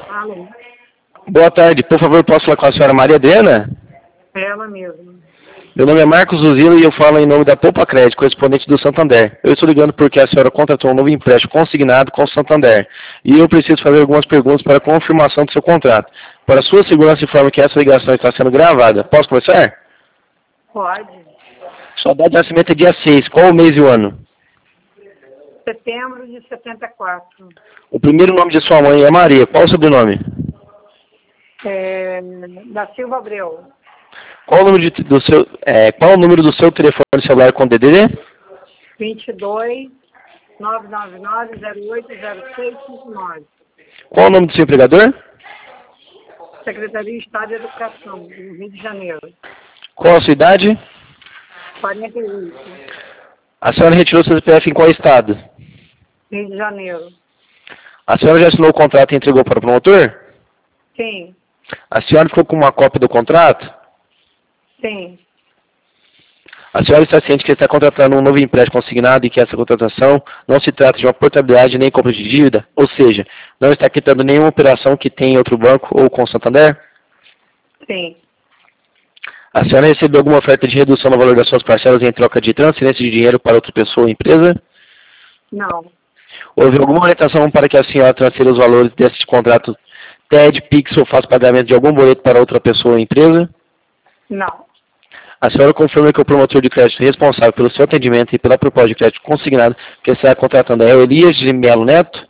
Alô, Boa tarde, por favor, posso falar com a senhora Maria Adriana? é ela mesma. Meu nome é Marcos Luzilo e eu falo em nome da Poupa Crédito, correspondente do Santander. Eu estou ligando porque a senhora contratou um novo empréstimo consignado com o Santander e eu preciso fazer algumas perguntas para confirmação do seu contrato. Para sua segurança, informo que essa ligação está sendo gravada. Posso começar? Pode. Sua data de nascimento é dia 6. Qual o mês e o ano? Setembro de 74. O primeiro nome de sua mãe é Maria. Qual o sobrenome? Da Silva Abreu. Qual o número do seu telefone celular com DDD? 22 999 080659. Qual o nome do seu empregador? Secretaria de Estado de Educação, do Rio de Janeiro. Qual a sua idade? 48. A senhora retirou seu CPF em qual estado? Rio de Janeiro. A senhora já assinou o contrato e entregou para o promotor? Sim, A senhora ficou com uma cópia do contrato? sim. A senhora está ciente que está contratando um novo empréstimo consignado e que essa contratação não se trata de uma portabilidade nem compra de dívida? Ou seja, não está quitando nenhuma operação que tem em outro banco ou com o Santander? Sim. A senhora recebeu alguma oferta de redução no valor das suas parcelas em troca de transferência de dinheiro para outra pessoa ou empresa? Não. Houve alguma orientação para que a senhora transfira os valores desse contrato TED, Pix ou faça pagamento de algum boleto para outra pessoa ou empresa? Não. A senhora confirma que o promotor de crédito responsável pelo seu atendimento e pela proposta de crédito consignado que está contratando é o Elias de Melo Neto?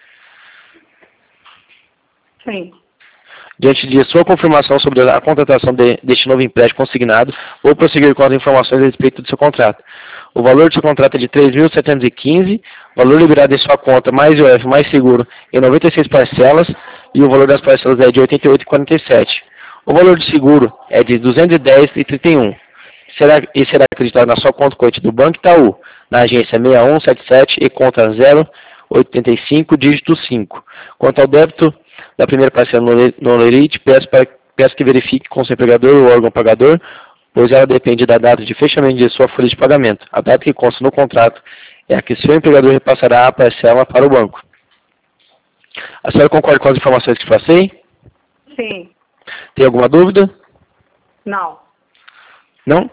Sim. Diante de sua confirmação sobre a contratação deste novo empréstimo consignado, vou prosseguir com as informações a respeito do seu contrato. O valor do seu contrato é de R$ 3.715, o valor liberado em sua conta mais IOF mais seguro em 96 parcelas e o valor das parcelas é de R$ 88,47. O valor do seguro é de R$ 210,31. Será acreditado na sua conta corrente do Banco Itaú, na agência 6177 e conta 085, dígito 5. Quanto ao débito da primeira parcela no Lerite, peço que verifique com seu empregador ou órgão pagador, pois ela depende da data de fechamento de sua folha de pagamento. A data que consta no contrato é a que seu empregador repassará a parcela para o banco. A senhora concorda com as informações que passei? Sim. Tem alguma dúvida? Não. Não?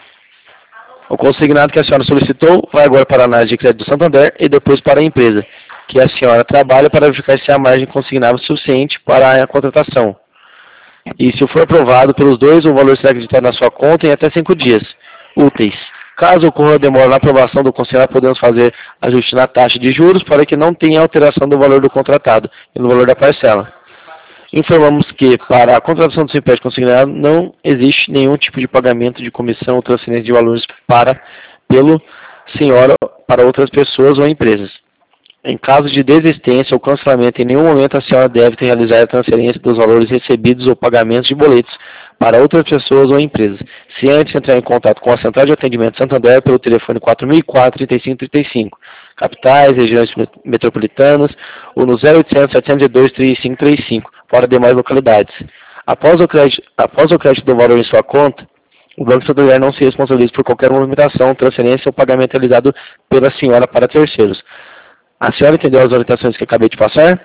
O consignado que a senhora solicitou vai agora para a análise de crédito do Santander e depois para a empresa, que a senhora trabalha para verificar se a margem consignável é suficiente para a contratação. E se for aprovado pelos dois, o valor será acreditado na sua conta em até 5 dias úteis. Caso ocorra demora na aprovação do consignado, podemos fazer ajuste na taxa de juros para que não tenha alteração do valor do contratado e no valor da parcela. Informamos que, para a contratação do seu empréstimo consignado, não existe nenhum tipo de pagamento de comissão ou transferência de valores pelo senhor para outras pessoas ou empresas. Em caso de desistência ou cancelamento, em nenhum momento a senhora deve realizar a transferência dos valores recebidos ou pagamentos de boletos para outras pessoas ou empresas. Se antes entrar em contato com a Central de Atendimento Santander pelo telefone 4004-3535, capitais, regiões metropolitanas, ou no 0800-702-3535, fora demais localidades. Após o crédito do valor em sua conta, o Banco Santander não se responsabiliza por qualquer movimentação, transferência ou pagamento realizado pela senhora para terceiros. A senhora entendeu as orientações que acabei de passar?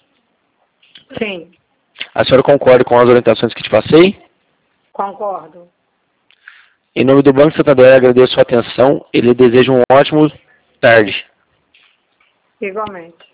Sim. A senhora concorda com as orientações que te passei? Concordo. Em nome do Banco Santander, agradeço a sua atenção e lhe desejo um ótimo tarde. Igualmente.